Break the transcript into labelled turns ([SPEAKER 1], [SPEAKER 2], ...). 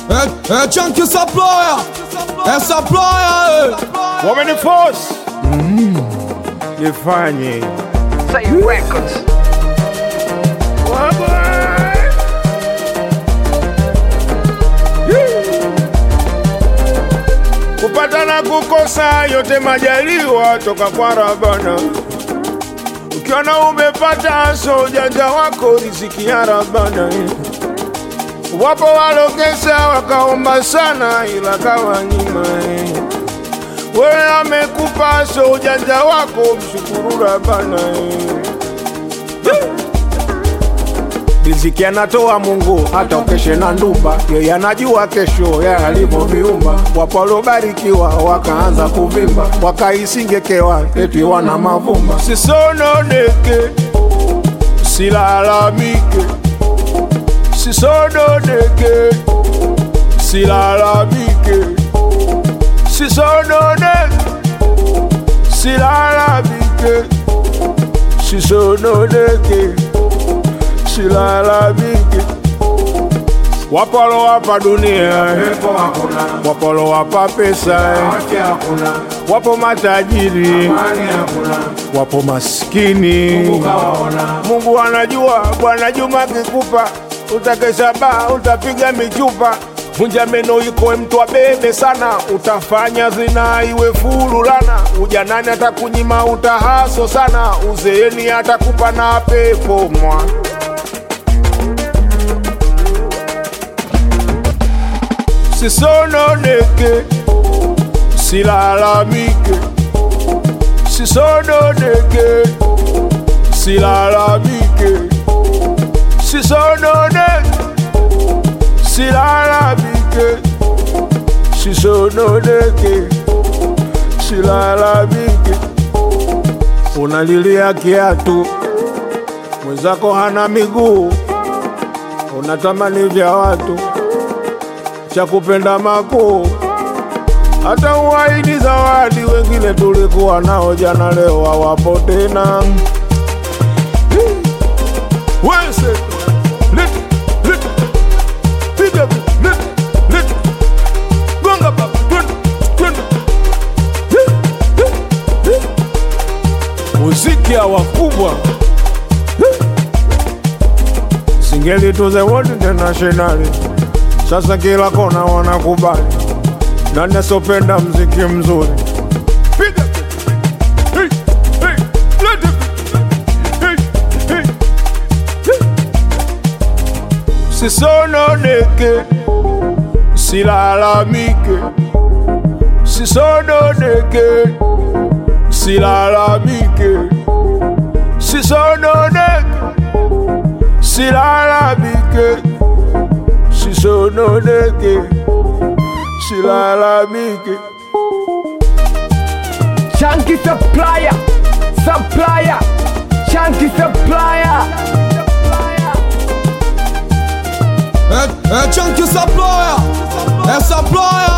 [SPEAKER 1] Chunky supplier, supplier.
[SPEAKER 2] Woman force. Nifanye
[SPEAKER 3] Say Records.
[SPEAKER 2] kupata na kukosa yote majaliwa toka kwa Rabbana. Ukiona umepata so ujanja wako riziki ya Rabbana. Wapo walokesa wakaomba sana ila kawanyima. Wewe amekupa so ujanja wako mshukuru Rabbana. Riziki anatoa Mungu hata ukeshe na ndumba. Yeye anajua kesho ya alivyoviumba. Wapo waliobarikiwa wakaanza kuvimba, wakaisingekewa eti wana mavumba. Sisononeke, silalamike. Sisononeke, silalamike. Sisononeke, silalamike. Sisononeke, silalamike. Wapolo wapa dunia, wapolo wapa pesa, wapo matajiri, wapo maskini. Mungu anajua. Bwana Juma kikupa utakesha ba, utapiga michupa. Vunja meno iko mtu abebe sana, utafanya zina iwe fululana. Ujanani atakunyima utahaso sana, uzeeni atakupa na pepo mwa. Sisononeke, silalamike. Sisononeke, silalamike. Sisononeke, silalamike. Sisononeke, silalamike. Unalilia kiatu, mwenzako hana miguu. Unatamani vya watu, cha kupenda makuu. Hata uahidi zawadi, wengine tulikuwa nao jana leo hawapo tena. Wese lit lit piga lit lit gonga baba twende. Muziki ya wakubwa, singeli to the world international. Sasa kila kona wanakubali, nani asopenda mziki mzuri? Piga hey hey let it hey hey. Sisononeke, silalamike. Sisononeke, silalamike. Sisononeke, silalamike. Sisononeke, silalamike.
[SPEAKER 3] Chunky supplier, supplier, Chunky supplier.
[SPEAKER 1] Chunky supplier, supplier.